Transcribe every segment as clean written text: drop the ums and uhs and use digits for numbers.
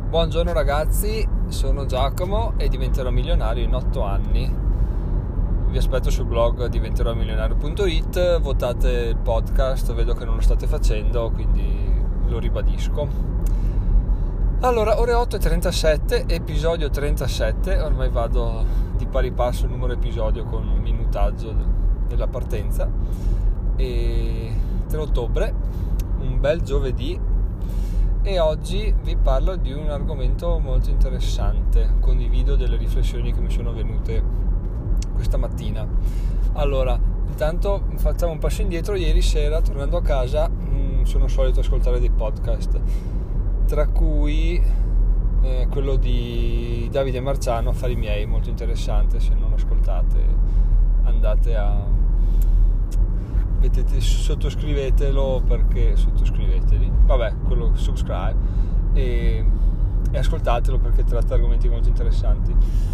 Buongiorno ragazzi, sono Giacomo e diventerò milionario in 8 anni. Vi aspetto sul blog diventeromilionario.it, votate il podcast, vedo che non lo state facendo, quindi lo ribadisco. Allora, ore 8:37, episodio 37, ormai vado di pari passo il numero episodio con un minutaggio della partenza. E 3 ottobre, un bel giovedì. E oggi vi parlo di un argomento molto interessante, condivido delle riflessioni che mi sono venute questa mattina. Allora, intanto facciamo un passo indietro. Ieri sera, tornando a casa, sono solito ascoltare dei podcast, tra cui quello di Davide Marciano, Affari miei, molto interessante. Se non ascoltate, andate a sottoscrivetelo, perché quello subscribe e ascoltatelo, perché tratta argomenti molto interessanti,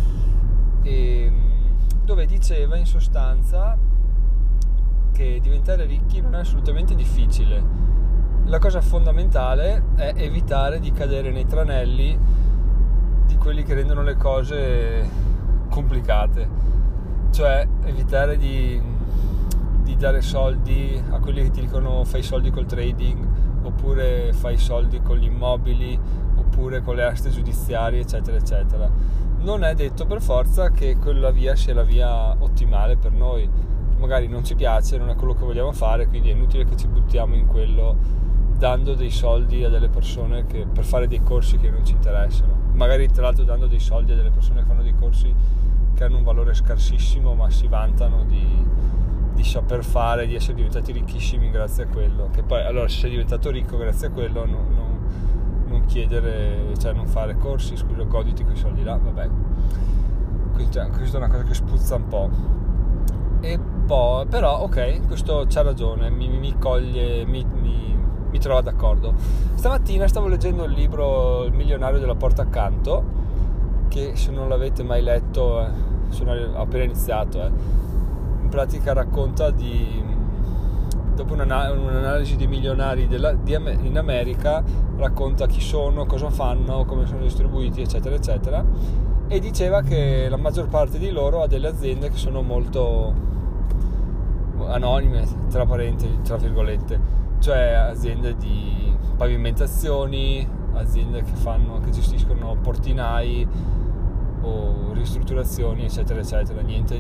dove diceva in sostanza che diventare ricchi non è assolutamente difficile. La cosa fondamentale è evitare di cadere nei tranelli di quelli che rendono le cose complicate, cioè evitare di dare soldi a quelli che ti dicono fai soldi col trading, oppure fai soldi con gli immobili, oppure con le aste giudiziarie, eccetera eccetera. Non è detto per forza che quella via sia la via ottimale per noi, magari non ci piace, non è quello che vogliamo fare, quindi è inutile che ci buttiamo in quello dando dei soldi a delle persone per fare dei corsi che non ci interessano, magari tra l'altro dando dei soldi a delle persone che fanno dei corsi che hanno un valore scarsissimo, ma si vantano di saper fare, di essere diventati ricchissimi grazie a quello. Che poi, allora, se sei diventato ricco grazie a quello, non chiedere, cioè non fare corsi, scusa, goditi quei soldi là, vabbè. Questa è una cosa che spuzza un po'. E poi, però, ok, questo c'ha ragione, mi coglie, mi trova d'accordo. Stamattina stavo leggendo il libro Il milionario della porta accanto, che se non l'avete mai letto, ho appena iniziato, in pratica racconta dopo un'analisi dei milionari in America, racconta chi sono, cosa fanno, come sono distribuiti, eccetera eccetera, e diceva che la maggior parte di loro ha delle aziende che sono molto anonime, tra virgolette, cioè aziende di pavimentazioni, aziende che gestiscono portinai o ristrutturazioni, eccetera eccetera, niente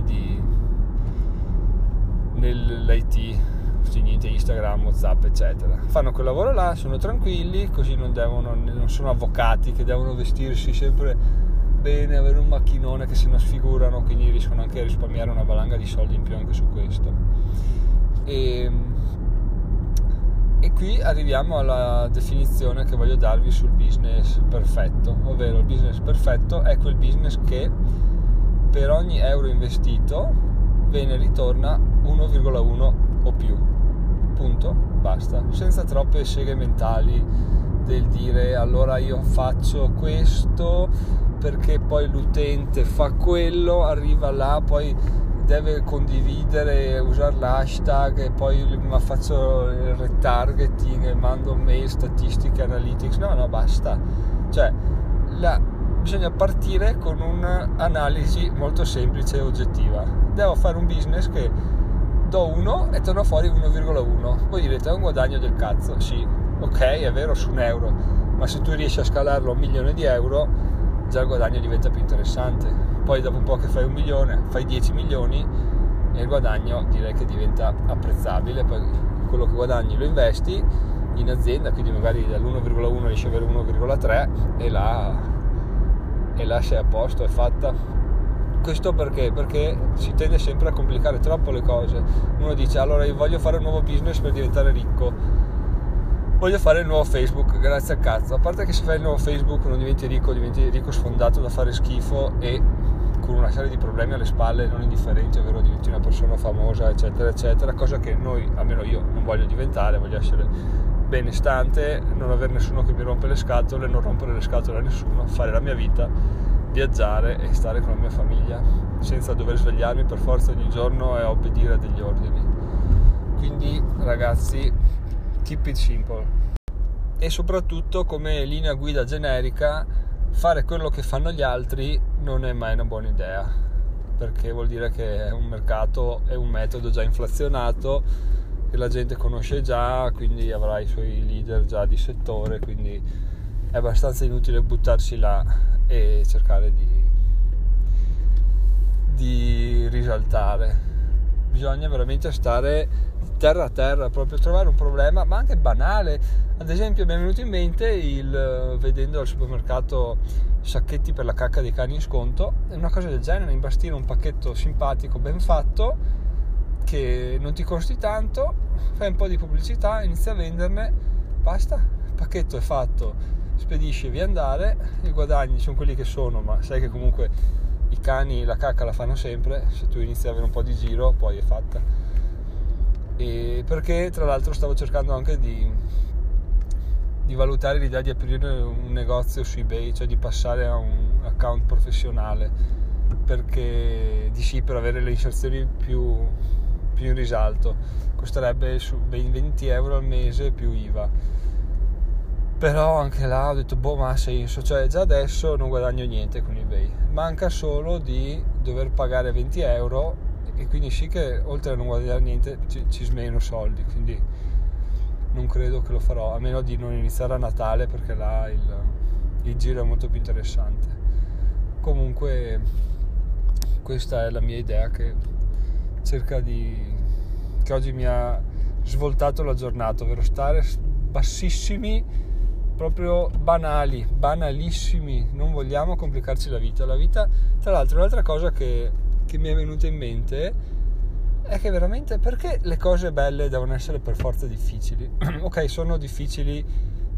nell'IT, niente Instagram, WhatsApp, eccetera. Fanno quel lavoro là, sono tranquilli, così non sono avvocati che devono vestirsi sempre bene, avere un macchinone che se non sfigurano, quindi riescono anche a risparmiare una valanga di soldi in più anche su questo. E qui arriviamo alla definizione che voglio darvi sul business perfetto, ovvero il business perfetto è quel business che per ogni euro investito ve ne ritorna 1,1 o più, punto, basta, senza troppe seghe mentali del dire allora io faccio questo perché poi l'utente fa quello, arriva là, poi deve condividere, usare l'hashtag e poi faccio il retargeting e mando mail, statistiche, analytics. No, basta, cioè bisogna partire con un'analisi molto semplice e oggettiva. Devo fare un business che do 1 e torno fuori 1,1. Voi direte è un guadagno del cazzo. Sì, ok, è vero, su un euro, ma se tu riesci a scalarlo a 1 milione di euro, già il guadagno diventa più interessante. Poi dopo un po' che fai 1 milione, fai 10 milioni e il guadagno direi che diventa apprezzabile. Poi quello che guadagni lo investi in azienda, quindi magari dall'1,1 riesci ad avere 1,3 e là sei a posto, è fatta. Questo perché si tende sempre a complicare troppo le cose. Uno dice allora io voglio fare un nuovo business per diventare ricco, voglio fare il nuovo Facebook, grazie al cazzo. A parte che se fai il nuovo Facebook non diventi ricco sfondato da fare schifo e con una serie di problemi alle spalle non indifferenti, ovvero diventi una persona famosa, eccetera eccetera, cosa che almeno io non voglio diventare. Voglio essere benestante, non avere nessuno che mi rompe le scatole, non rompere le scatole a nessuno, fare la mia vita, viaggiare e stare con la mia famiglia senza dover svegliarmi per forza ogni giorno e obbedire a degli ordini. Quindi ragazzi, keep it simple. E soprattutto, come linea guida generica, fare quello che fanno gli altri non è mai una buona idea, perché vuol dire che è un mercato, è un metodo già inflazionato, che la gente conosce già, quindi avrà i suoi leader già di settore, quindi è abbastanza inutile buttarsi là e cercare di risaltare. Bisogna veramente stare terra a terra, proprio trovare un problema, ma anche banale. Ad esempio mi è venuto in mente vedendo al supermercato sacchetti per la cacca dei cani in sconto, è una cosa del genere, imbastire un pacchetto simpatico, ben fatto, che non ti costi tanto, fai un po' di pubblicità, inizi a venderne, basta, il pacchetto è fatto, spedisci e via andare, i guadagni sono quelli che sono, ma sai che comunque i cani la cacca la fanno sempre, se tu inizi ad avere un po' di giro poi è fatta. E perché tra l'altro stavo cercando anche di valutare l'idea di aprire un negozio su eBay, cioè di passare a un account professionale, perché per avere le inserzioni più in risalto costerebbe su 20 euro al mese più IVA, però anche là ho detto ma ha senso, cioè già adesso non guadagno niente con eBay, manca solo di dover pagare 20 euro e quindi sì che oltre a non guadagnare niente ci smeno soldi, quindi non credo che lo farò, a meno di non iniziare a Natale, perché là il giro è molto più interessante. Comunque questa è la mia idea che oggi mi ha svoltato la giornata, ovvero stare bassissimi, proprio banalissimi, non vogliamo complicarci la vita. Tra l'altro un'altra cosa che mi è venuta in mente è che veramente, perché le cose belle devono essere per forza difficili? Ok, sono difficili,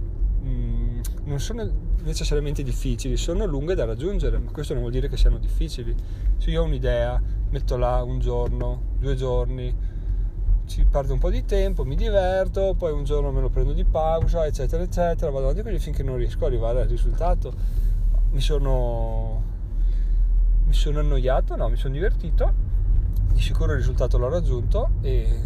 non sono necessariamente difficili, sono lunghe da raggiungere, ma questo non vuol dire che siano difficili. Se io ho un'idea, metto là un giorno, 2 giorni, ci perdo un po' di tempo, mi diverto, poi un giorno me lo prendo di pausa, eccetera eccetera, vado avanti così finché non riesco ad arrivare al risultato. Mi sono annoiato? No, mi sono divertito, di sicuro il risultato l'ho raggiunto e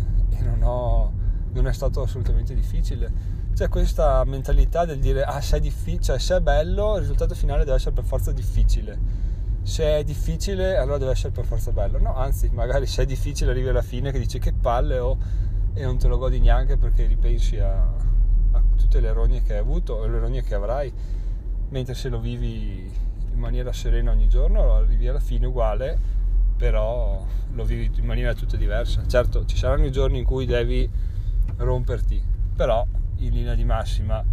non è stato assolutamente difficile. C'è questa mentalità del dire se è bello, il risultato finale deve essere per forza difficile, se è difficile allora deve essere per forza bello. No, anzi, magari se è difficile arrivi alla fine che dici che palle e non te lo godi neanche, perché ripensi a tutte le rogne che hai avuto e le rogne che avrai, mentre se lo vivi in maniera serena ogni giorno arrivi alla fine uguale, però lo vivi in maniera tutta diversa. Certo, ci saranno i giorni in cui devi romperti, però in linea di massima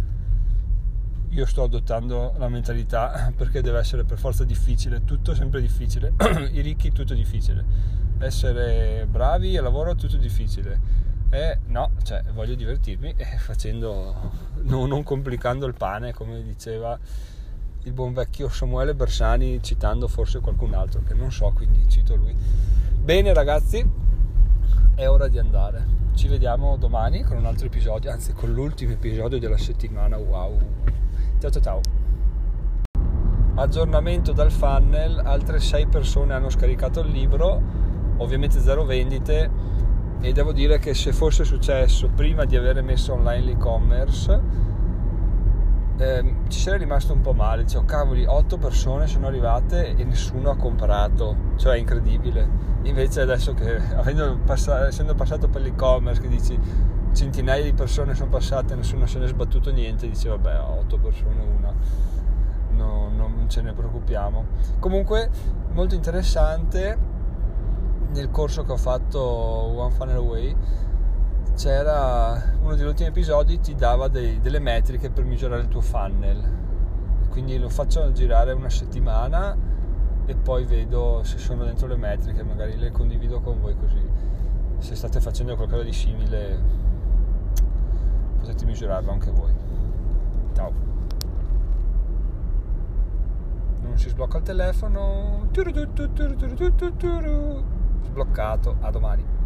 io sto adottando la mentalità perché deve essere per forza difficile, tutto sempre difficile. I ricchi tutto difficile, essere bravi al lavoro tutto difficile, no, cioè voglio divertirmi facendo, non complicando il pane, come diceva il buon vecchio Samuele Bersani, citando forse qualcun altro che non so, quindi cito lui. Bene ragazzi, è ora di andare, ci vediamo domani con un altro episodio, anzi con l'ultimo episodio della settimana. Wow, ciao. Aggiornamento dal funnel: altre 6 persone hanno scaricato il libro, ovviamente 0 vendite, e devo dire che se fosse successo prima di avere messo online l'e-commerce ci sarei rimasto un po' male, dicevo cavoli, 8 persone sono arrivate e nessuno ha comprato, cioè è incredibile. Invece adesso che essendo passato per l'e-commerce, che dici centinaia di persone sono passate e nessuno se ne è sbattuto niente, dicevo vabbè, 8 persone, una, no, non ce ne preoccupiamo. Comunque molto interessante, nel corso che ho fatto One Funnel Away c'era uno degli ultimi episodi, ti dava delle metriche per migliorare il tuo funnel, quindi lo faccio girare una settimana e poi vedo se sono dentro le metriche, magari le condivido con voi, così se state facendo qualcosa di simile potete misurarlo anche voi. Ciao. Non si sblocca il telefono, sbloccato, a domani.